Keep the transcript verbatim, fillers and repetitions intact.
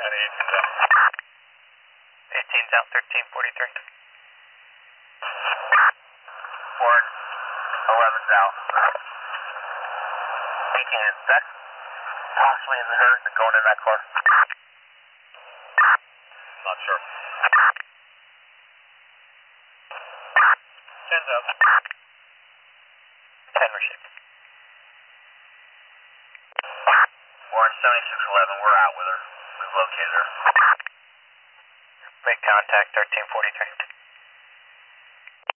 eighteen's out, thirteen forty-three. Ford, eleven's out. eighteen is that possibly in the herd and going in that car? Not sure. ten's out. ten Rashid. Orange seventy-six eleven, we're out with her. We've located her. Make contact, thirteen forty-three.